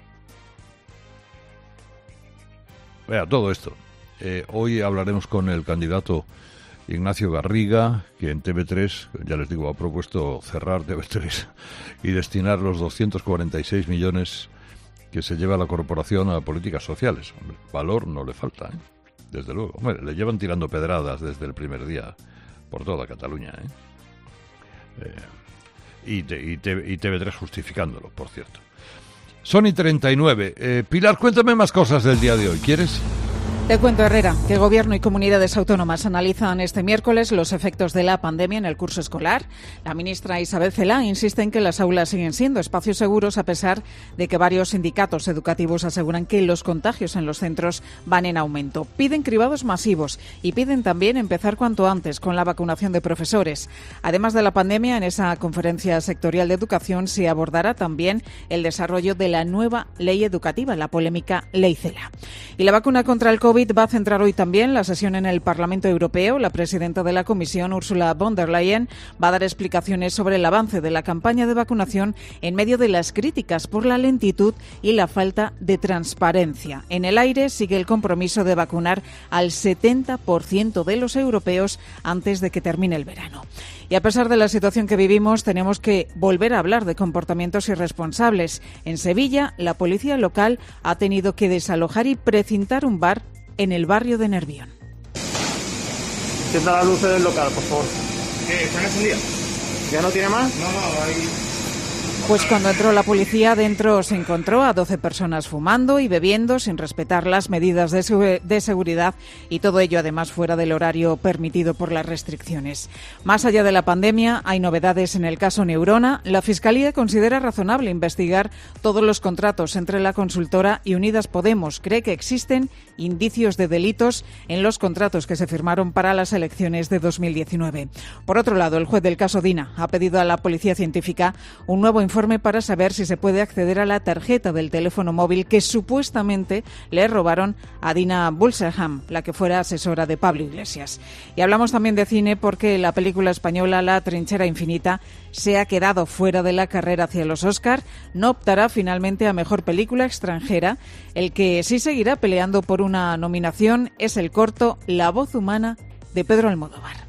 Vea, todo esto. Eh, hoy hablaremos con el candidato Ignacio Garriga, que en T V tres, ya les digo, ha propuesto cerrar T V tres y destinar los doscientos cuarenta y seis millones que se lleva la corporación a políticas sociales. Hombre, valor no le falta, ¿eh? Desde luego. Hombre, le llevan tirando pedradas desde el primer día por toda Cataluña, ¿eh? eh y, te, y, te, y T V tres justificándolo, por cierto. Son y treinta y nueve. Eh, Pilar, cuéntame más cosas del día de hoy. ¿Quieres? Te cuento, Herrera, que Gobierno y comunidades autónomas analizan este miércoles los efectos de la pandemia en el curso escolar. La ministra Isabel Celaá insiste en que las aulas siguen siendo espacios seguros a pesar de que varios sindicatos educativos aseguran que los contagios en los centros van en aumento. Piden cribados masivos y piden también empezar cuanto antes con la vacunación de profesores. Además de la pandemia, en esa conferencia sectorial de educación se abordará también el desarrollo de la nueva ley educativa, la polémica Ley Celaá. Y la vacuna contra el COVID va a centrar hoy también la sesión en el Parlamento Europeo. La presidenta de la Comisión, Ursula von der Leyen, va a dar explicaciones sobre el avance de la campaña de vacunación en medio de las críticas por la lentitud y la falta de transparencia. En el aire sigue el compromiso de vacunar al setenta por ciento de los europeos antes de que termine el verano. Y a pesar de la situación que vivimos, tenemos que volver a hablar de comportamientos irresponsables. En Sevilla, la policía local ha tenido que desalojar y precintar un bar en el barrio de Nervión. Encienda las luces del local, por favor. ¿Qué? ¿Están encendidas? ¿Ya no tiene más? No, no, hay... Pues cuando entró la policía, dentro se encontró a doce personas fumando y bebiendo sin respetar las medidas de, su- de seguridad y todo ello además fuera del horario permitido por las restricciones. Más allá de la pandemia, hay novedades en el caso Neurona. La Fiscalía considera razonable investigar todos los contratos entre la consultora y Unidas Podemos. Cree que existen indicios de delitos en los contratos que se firmaron para las elecciones de dos mil diecinueve. Por otro lado, el juez del caso Dina ha pedido a la Policía Científica un nuevo informe para saber si se puede acceder a la tarjeta del teléfono móvil que supuestamente le robaron a Dina Bulserham, la que fuera asesora de Pablo Iglesias. Y hablamos también de cine porque la película española La Trinchera Infinita se ha quedado fuera de la carrera hacia los Oscar. No optará finalmente a Mejor Película Extranjera. El que sí seguirá peleando por una nominación es el corto La Voz Humana de Pedro Almodóvar.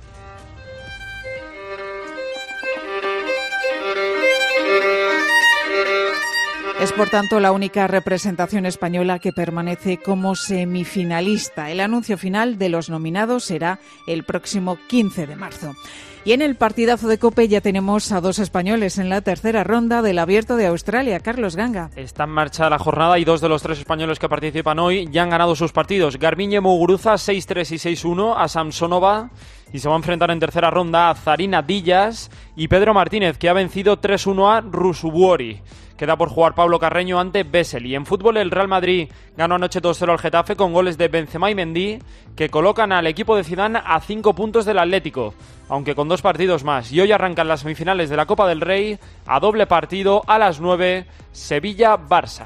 Es, por tanto, la única representación española que permanece como semifinalista. El anuncio final de los nominados será el próximo quince de marzo. Y en el partidazo de COPE ya tenemos a dos españoles en la tercera ronda del Abierto de Australia. Carlos Ganga. Está en marcha la jornada y dos de los tres españoles que participan hoy ya han ganado sus partidos. Garbiñe Muguruza seis tres y seis uno a Samsonova y se va a enfrentar en tercera ronda a Zarina Díaz y Pedro Martínez, que ha vencido tres uno a Rusubuori. Queda por jugar Pablo Carreño ante Bessel. Y en fútbol el Real Madrid ganó anoche dos cero al Getafe con goles de Benzema y Mendy, que colocan al equipo de Zidane a cinco puntos del Atlético, aunque con dos partidos más. Y hoy arrancan las semifinales de la Copa del Rey a doble partido a las nueve, Sevilla-Barça.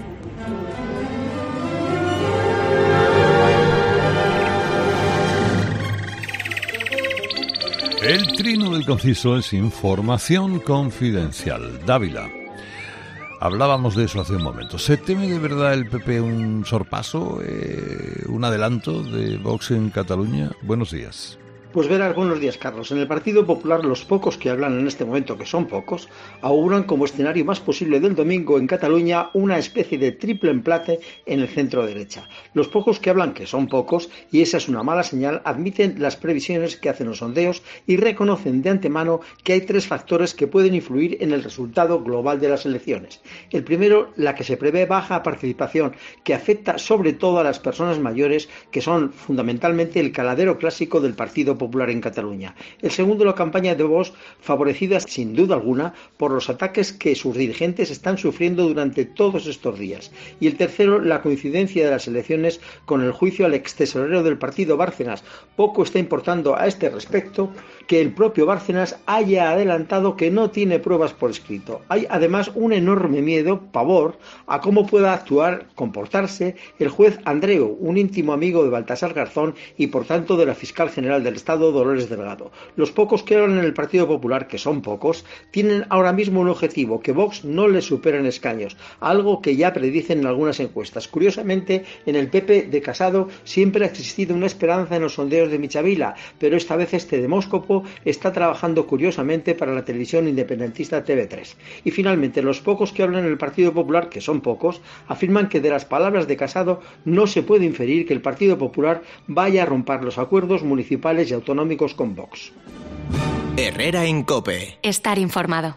El trino del conciso es información confidencial. Dávila. Hablábamos de eso hace un momento. ¿Se teme de verdad el P P un sorpaso, eh, un adelanto de Vox en Cataluña? Buenos días. Pues verás, buenos días, Carlos. En el Partido Popular, los pocos que hablan en este momento, que son pocos, auguran como escenario más posible del domingo en Cataluña una especie de triple empate en el centro derecha. Los pocos que hablan, que son pocos, y esa es una mala señal, admiten las previsiones que hacen los sondeos y reconocen de antemano que hay tres factores que pueden influir en el resultado global de las elecciones. El primero, la que se prevé baja participación, que afecta sobre todo a las personas mayores, que son fundamentalmente el caladero clásico del Partido Popular. Popular en Cataluña. El segundo, la campaña de Vox, favorecida sin duda alguna por los ataques que sus dirigentes están sufriendo durante todos estos días. Y el tercero, la coincidencia de las elecciones con el juicio al extesorero del partido Bárcenas. Poco está importando a este respecto que el propio Bárcenas haya adelantado que no tiene pruebas por escrito. Hay además un enorme miedo, pavor, a cómo pueda actuar, comportarse el juez Andreu, un íntimo amigo de Baltasar Garzón y por tanto de la fiscal general del Estado, Dolores Delgado. Los pocos que hablan en el Partido Popular, que son pocos, tienen ahora mismo un objetivo, que Vox no les supere en escaños, algo que ya predicen en algunas encuestas. Curiosamente, en el P P de Casado siempre ha existido una esperanza en los sondeos de Michavila, pero esta vez este demóscopo está trabajando curiosamente para la televisión independentista T V tres. Y finalmente, los pocos que hablan en el Partido Popular, que son pocos, afirman que de las palabras de Casado no se puede inferir que el Partido Popular vaya a romper los acuerdos municipales y autonómicos con Vox. Herrera en COPE. Estar informado.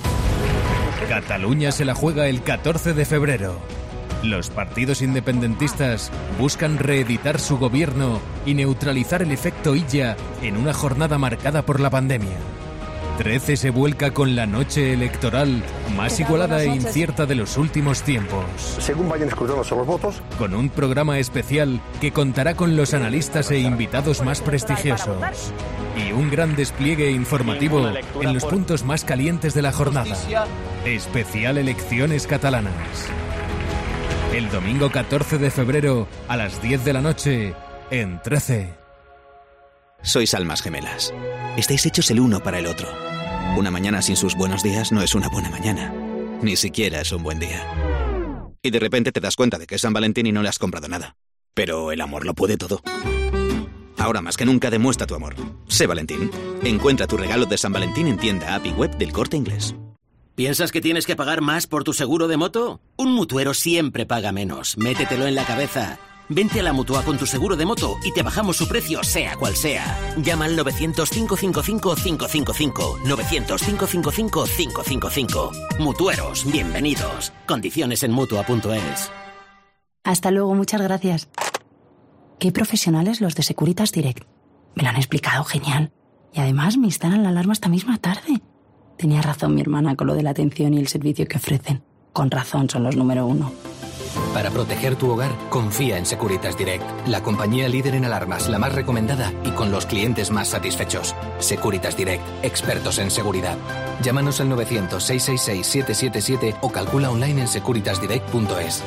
Cataluña se la juega el catorce de febrero. Los partidos independentistas buscan reeditar su gobierno y neutralizar el efecto Illa en una jornada marcada por la pandemia. trece se vuelca con la noche electoral más igualada e incierta de los últimos tiempos. Según vayan escrutándose los votos. Con un programa especial que contará con los analistas e invitados más prestigiosos. Y un gran despliegue informativo en los puntos más calientes de la jornada. Especial Elecciones Catalanas. El domingo catorce de febrero a las diez de la noche en trece. Sois almas gemelas. Estáis hechos el uno para el otro. Una mañana sin sus buenos días no es una buena mañana. Ni siquiera es un buen día. Y de repente te das cuenta de que es San Valentín y no le has comprado nada. Pero el amor lo puede todo. Ahora más que nunca demuestra tu amor. Sé Valentín. Encuentra tu regalo de San Valentín en tienda, app y web del Corte Inglés. ¿Piensas que tienes que pagar más por tu seguro de moto? Un mutuero siempre paga menos. Métetelo en la cabeza. Vente a la Mutua con tu seguro de moto y te bajamos su precio, sea cual sea. Llama al novecientos, cinco cinco cinco, cinco cinco cinco. novecientos, cinco cinco cinco, cinco cinco cinco. Mutueros, bienvenidos. Condiciones en Mutua punto es. Hasta luego, muchas gracias. Qué profesionales los de Securitas Direct. Me lo han explicado genial. Y además me instalan la alarma esta misma tarde. Tenía razón mi hermana con lo de la atención y el servicio que ofrecen. Con razón son los número uno. Para proteger tu hogar, confía en Securitas Direct, la compañía líder en alarmas, la más recomendada y con los clientes más satisfechos. Securitas Direct, expertos en seguridad. Llámanos al novecientos, seiscientos sesenta y seis, setecientos setenta y siete o calcula online en securitas direct punto es.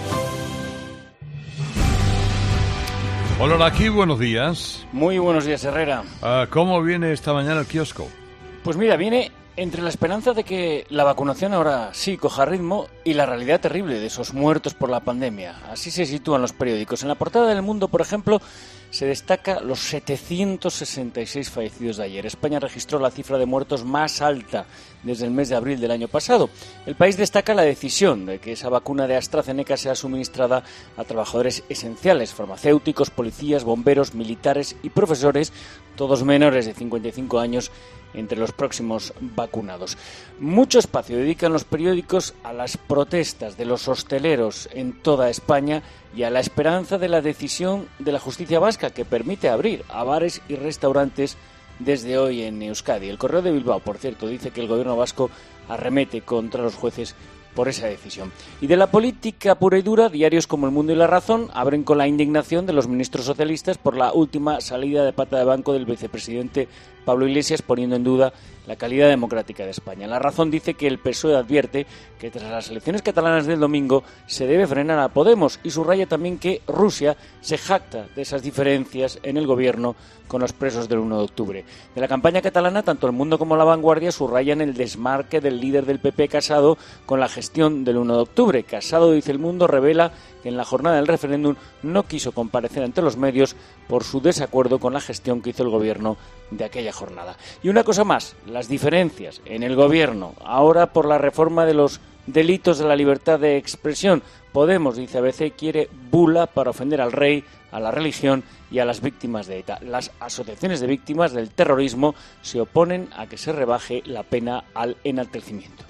Hola, aquí, buenos días. Muy buenos días, Herrera. Uh, ¿Cómo viene esta mañana el kiosco? Pues mira, viene entre la esperanza de que la vacunación ahora sí coja ritmo y la realidad terrible de esos muertos por la pandemia. Así se sitúan los periódicos. En la portada del Mundo, por ejemplo, se destaca los setecientos sesenta y seis fallecidos de ayer. España registró la cifra de muertos más alta desde el mes de abril del año pasado. El país destaca la decisión de que esa vacuna de AstraZeneca sea suministrada a trabajadores esenciales, farmacéuticos, policías, bomberos, militares y profesores, todos menores de cincuenta y cinco años, entre los próximos vacunados. Mucho espacio dedican los periódicos a las protestas de los hosteleros en toda España y a la esperanza de la decisión de la justicia vasca que permite abrir a bares y restaurantes desde hoy en Euskadi. El Correo de Bilbao, por cierto, dice que el gobierno vasco arremete contra los jueces por esa decisión. Y de la política pura y dura, diarios como El Mundo y La Razón abren con la indignación de los ministros socialistas por la última salida de pata de banco del vicepresidente Pablo Iglesias, poniendo en duda la calidad democrática de España. La Razón dice que el P S O E advierte que tras las elecciones catalanas del domingo se debe frenar a Podemos y subraya también que Rusia se jacta de esas diferencias en el gobierno con los presos del uno de octubre. De la campaña catalana, tanto El Mundo como La Vanguardia subrayan el desmarque del líder del P P, Casado, con la gestión del uno de octubre. Casado, dice El Mundo, revela que en la jornada del referéndum no quiso comparecer ante los medios por su desacuerdo con la gestión que hizo el gobierno de aquella jornada. Y una cosa más, las diferencias en el gobierno, ahora por la reforma de los delitos de la libertad de expresión. Podemos, dice A B C, quiere bula para ofender al rey, a la religión y a las víctimas de ETA. Las asociaciones de víctimas del terrorismo se oponen a que se rebaje la pena al enaltecimiento.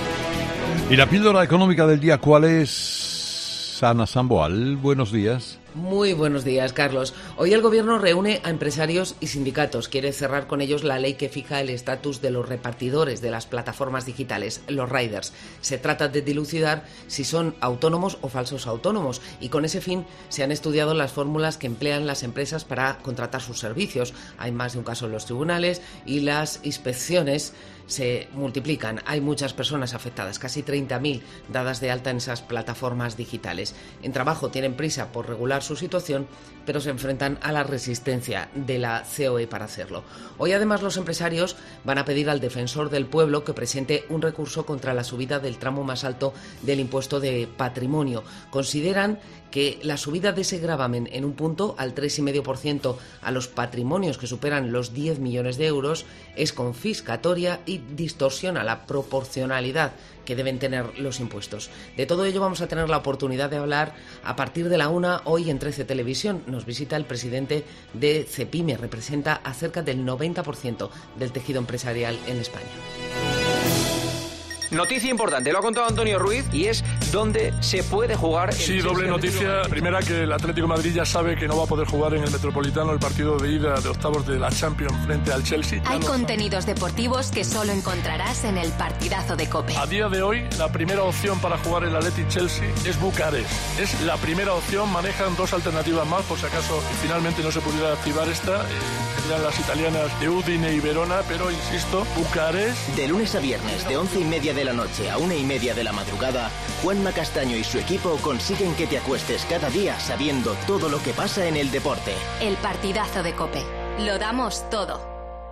¿Y la píldora económica del día cuál es? Ana Samboal, buenos días. Muy buenos días, Carlos. Hoy el Gobierno reúne a empresarios y sindicatos. Quiere cerrar con ellos la ley que fija el estatus de los repartidores de las plataformas digitales, los riders. Se trata de dilucidar si son autónomos o falsos autónomos, y con ese fin se han estudiado las fórmulas que emplean las empresas para contratar sus servicios. Hay más de un caso en los tribunales y las inspecciones se multiplican. Hay muchas personas afectadas, casi treinta mil dadas de alta en esas plataformas digitales. En trabajo tienen prisa por regular su situación, pero se enfrentan a la resistencia de la C O E para hacerlo. Hoy además los empresarios van a pedir al Defensor del Pueblo que presente un recurso contra la subida del tramo más alto del impuesto de patrimonio. Consideran que la subida de ese gravamen en un punto al tres coma cinco por ciento a los patrimonios que superan los diez millones de euros es confiscatoria y distorsiona la proporcionalidad que deben tener los impuestos. De todo ello vamos a tener la oportunidad de hablar a partir de la una hoy en trece Televisión. Nos visita el presidente de CEPIME, representa a cerca del noventa por ciento del tejido empresarial en España. Noticia importante, lo ha contado Antonio Ruiz, y es dónde se puede jugar. El sí, doble noticia. Primera, que el Atlético de Madrid ya sabe que no va a poder jugar en el Metropolitano el partido de ida de octavos de la Champions frente al Chelsea. Hay contenidos deportivos que solo encontrarás en el partidazo de COPE. A día de hoy, la primera opción para jugar el Athletic Chelsea es Bucarest. Es la primera opción, manejan dos alternativas más, por si acaso finalmente no se pudiera activar esta. Eh, serían las italianas de Udine y Verona, pero insisto, Bucarest. De lunes a viernes, de once y media de la noche a una y media de la madrugada, Juanma Castaño y su equipo consiguen que te acuestes cada día sabiendo todo lo que pasa en el deporte. El partidazo de COPE. Lo damos todo.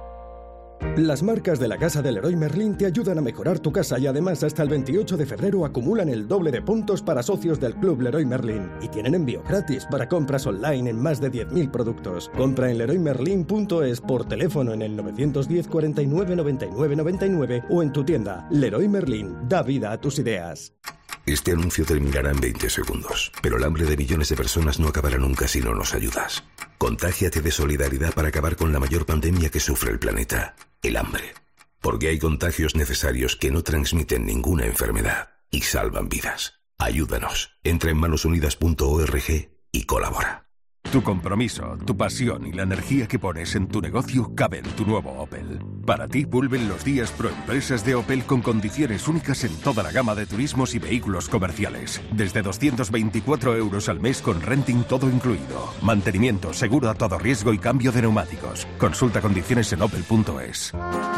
Las marcas de la Casa del Leroy Merlin te ayudan a mejorar tu casa y además hasta el veintiocho de febrero acumulan el doble de puntos para socios del Club Leroy Merlin y tienen envío gratis para compras online en más de diez mil productos. Compra en leroy merlin punto es por teléfono en el nueve diez, cuarenta y nueve, noventa y nueve, noventa y nueve o en tu tienda. Leroy Merlin, da vida a tus ideas. Este anuncio terminará en veinte segundos, pero el hambre de millones de personas no acabará nunca si no nos ayudas. Contágiate de solidaridad para acabar con la mayor pandemia que sufre el planeta, el hambre. Porque hay contagios necesarios que no transmiten ninguna enfermedad y salvan vidas. Ayúdanos. Entra en manos unidas punto org y colabora. Tu compromiso, tu pasión y la energía que pones en tu negocio cabe en tu nuevo Opel. Para ti vuelven los días Proempresas de Opel con condiciones únicas en toda la gama de turismos y vehículos comerciales. Desde doscientos veinticuatro euros al mes con renting todo incluido. Mantenimiento, seguro a todo riesgo y cambio de neumáticos. Consulta condiciones en opel punto es.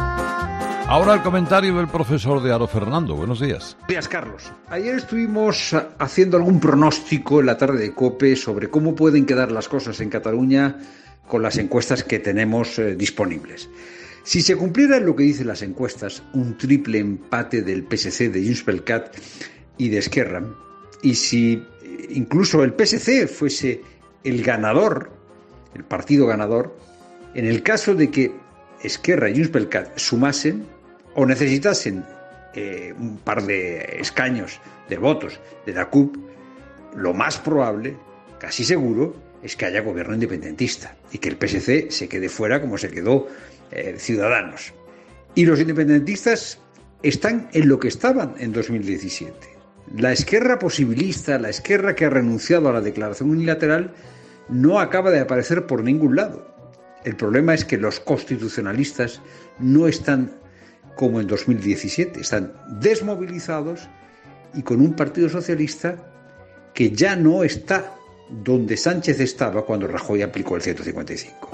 Ahora el comentario del profesor de Aro Fernando. Buenos días. Buenos días, Carlos. Ayer estuvimos haciendo algún pronóstico en la tarde de COPE sobre cómo pueden quedar las cosas en Cataluña con las encuestas que tenemos eh, disponibles. Si se cumpliera lo que dicen las encuestas, un triple empate del P S C, de Junts pel Cat y de Esquerra, y si incluso el P S C fuese el ganador, el partido ganador, en el caso de que Esquerra y Junts pel Cat sumasen o necesitasen eh, un par de escaños de votos de la C U P, lo más probable, casi seguro, es que haya gobierno independentista y que el P S C se quede fuera como se quedó eh, Ciudadanos. Y los independentistas están en lo que estaban en dos mil diecisiete. La Esquerra posibilista, la Esquerra que ha renunciado a la declaración unilateral, no acaba de aparecer por ningún lado. El problema es que los constitucionalistas no están como en dos mil diecisiete, están desmovilizados y con un Partido Socialista que ya no está donde Sánchez estaba cuando Rajoy aplicó el ciento cincuenta y cinco.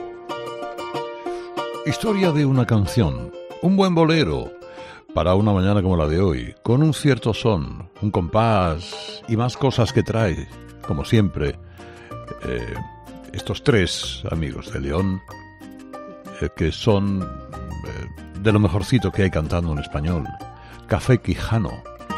Historia de una canción, un buen bolero para una mañana como la de hoy, con un cierto son, un compás y más cosas que trae, como siempre, eh, estos tres amigos de León, eh, que son eh, de lo mejorcito que hay cantando en español, Café Quijano.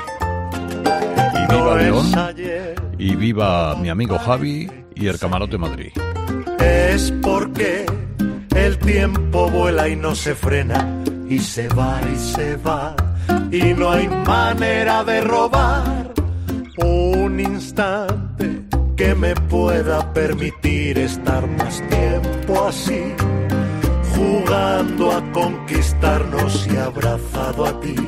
Y viva León, y viva mi amigo Javi y el Camarote Madrid. Es porque el tiempo vuela y no se frena, y se va y se va, y no hay manera de robar un instante que me pueda permitir estar más tiempo así, jugando a conquistarnos y abrazado a ti,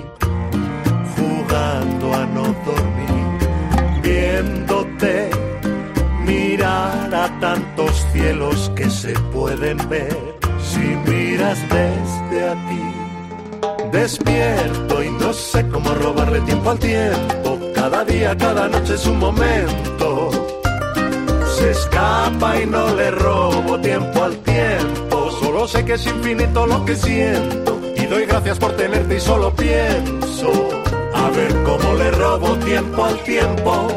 jugando a no dormir, viéndote mirar planeta tantos cielos que se pueden ver si miras desde aquí. Despierto y no sé cómo robarle tiempo al tiempo. Cada día, cada noche es un momento. Se escapa y no le robo tiempo al tiempo. Solo sé que es infinito lo que siento. Y doy gracias por tenerte y solo pienso a ver cómo le robo tiempo al tiempo.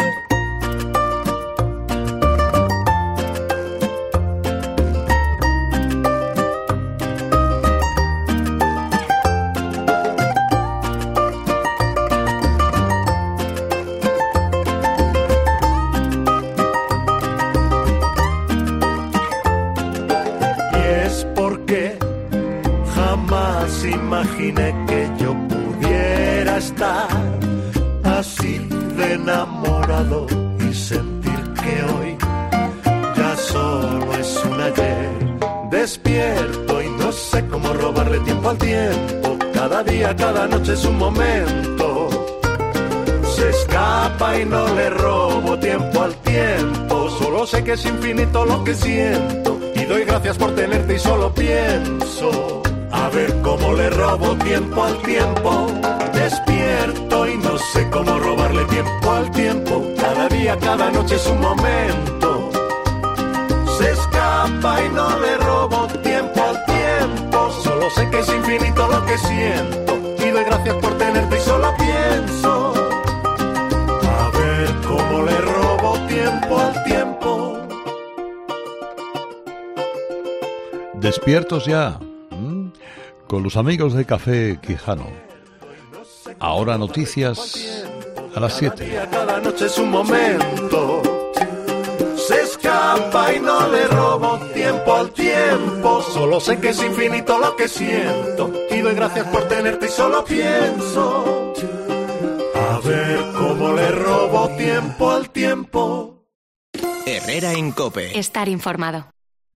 Imaginé que yo pudiera estar así de enamorado y sentir que hoy ya solo es un ayer. Despierto y no sé cómo robarle tiempo al tiempo. Cada día, cada noche es un momento. Se escapa y no le robo tiempo al tiempo. Solo sé que es infinito lo que siento. Y doy gracias por tenerte y solo pienso a ver cómo le robo tiempo al tiempo. Despierto y no sé cómo robarle tiempo al tiempo. Cada día, cada noche es un momento. Se escapa y no le robo tiempo al tiempo. Solo sé que es infinito lo que siento. Y doy gracias por tenerte y solo pienso a ver cómo le robo tiempo al tiempo. Despiertos ya con los amigos de Café Quijano. Ahora noticias a las siete. Cada noche es un momento. Se escapa y no le robo tiempo al tiempo. Solo sé que es infinito lo que siento. Y doy gracias por tenerte y solo pienso a ver cómo le robo tiempo al tiempo. Herrera en COPE. Estar informado.